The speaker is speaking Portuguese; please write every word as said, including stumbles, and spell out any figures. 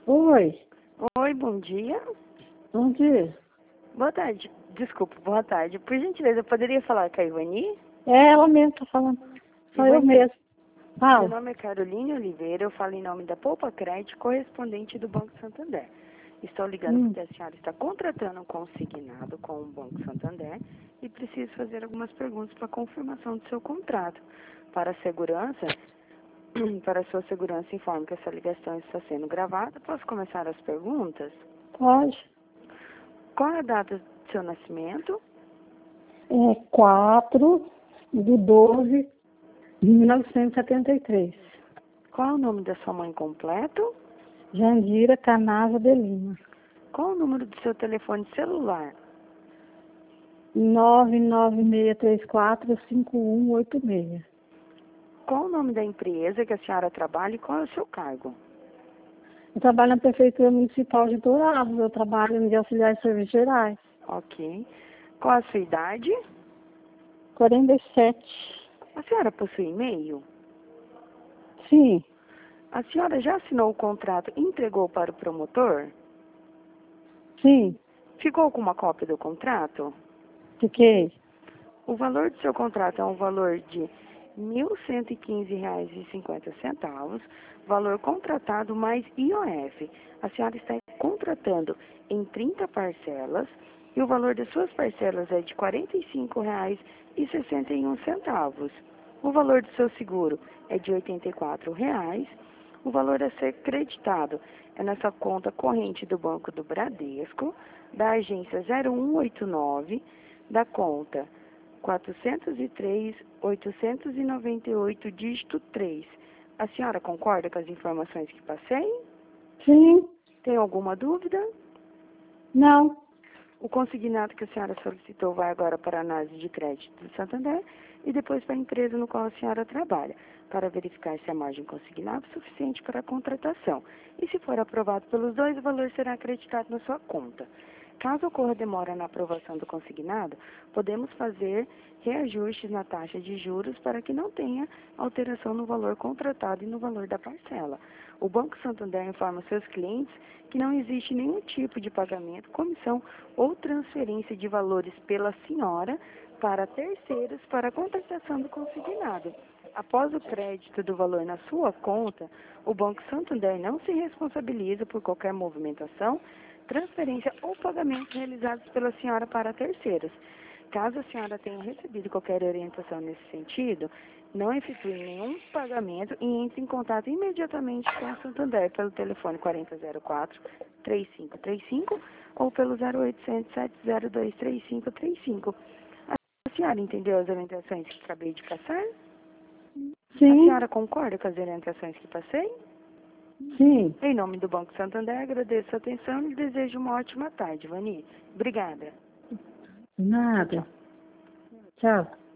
Oi, Oi, bom dia. bom dia. Boa tarde. Desculpa, boa tarde. Por gentileza, eu poderia falar com a Ivani? É ela mesmo, tá falando. Sou eu Ivani, mesmo. meu Fala. nome é Caroline Oliveira, eu falo em nome da Poupa Crédito, correspondente do Banco Santander. Estou ligando Hum, porque a senhora está contratando um consignado com o Banco Santander e preciso fazer algumas perguntas para confirmação do seu contrato. Para a segurança, para a sua segurança, informo que essa ligação está sendo gravada. Posso começar as perguntas? pode. Qual é a data do seu nascimento? É quatro de doze de mil novecentos e setenta e três. Qual é o nome da sua mãe completo? Jandira Canava de Lima. Qual o número do seu telefone celular? nove nove seis três quatro cinco um oito seis. Qual o nome da empresa que a senhora trabalha e qual é o seu cargo? Eu trabalho na Prefeitura Municipal de Dourados. Eu trabalho de auxiliar de serviços gerais. Ok. Qual a sua idade? quarenta e sete. A senhora possui e-mail? Sim, A senhora já assinou o contrato e entregou para o promotor? sim, Ficou com uma cópia do contrato? fiquei. O valor do seu contrato é um valor de mil cento e quinze reais e cinquenta centavos, valor contratado mais I O F. A senhora está contratando em trinta parcelas e o valor das suas parcelas é de quarenta e cinco reais e sessenta e um centavos. O valor do seu seguro é de oitenta e quatro reais. O valor a ser creditado é nessa conta corrente do Banco do Bradesco, da agência zero um oito nove, da conta quatrocentos e três, oitocentos e noventa e oito, dígito três. A senhora concorda com as informações que passei? Sim, Tem alguma dúvida? não. O consignado que a senhora solicitou vai agora para a análise de crédito do Santander e depois para a empresa no qual a senhora trabalha, para verificar se a margem consignada é suficiente para a contratação. E se for aprovado pelos dois, o valor será acreditado na sua conta. Caso ocorra demora na aprovação do consignado, podemos fazer reajustes na taxa de juros para que não tenha alteração no valor contratado e no valor da parcela. O Banco Santander informa seus clientes que não existe nenhum tipo de pagamento, comissão ou transferência de valores pela senhora para terceiros para a contratação do consignado. Após o crédito do valor na sua conta, o Banco Santander não se responsabiliza por qualquer movimentação, transferência ou pagamento realizados pela senhora para terceiros. Caso a senhora tenha recebido qualquer orientação nesse sentido, não efetue nenhum pagamento e entre em contato imediatamente com o Santander pelo telefone quatro zero zero quatro, três cinco três cinco ou pelo zero oitocentos, sete zero dois, três cinco três cinco. A senhora entendeu as orientações que acabei de passar? A Sim, senhora concorda com as orientações que passei? sim. Em nome do Banco Santander, agradeço a atenção e desejo uma ótima tarde, Vani. Obrigada. Tchau, Nada. tchau. Tchau.